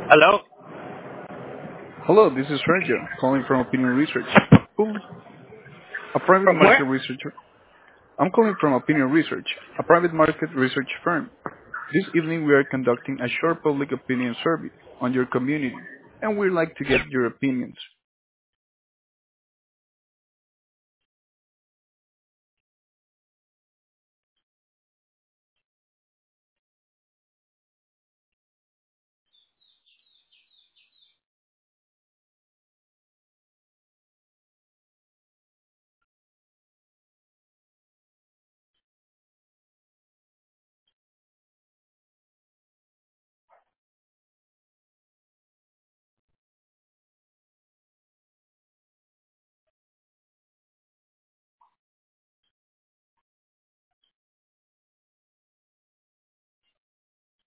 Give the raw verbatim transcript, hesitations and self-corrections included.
Hello? Hello, this is Sergio, calling from Opinion Research, public- a private From market where? researcher. I'm calling from Opinion Research, a private market research firm. This evening we are conducting a short public opinion survey on your community, and we'd like to get your opinions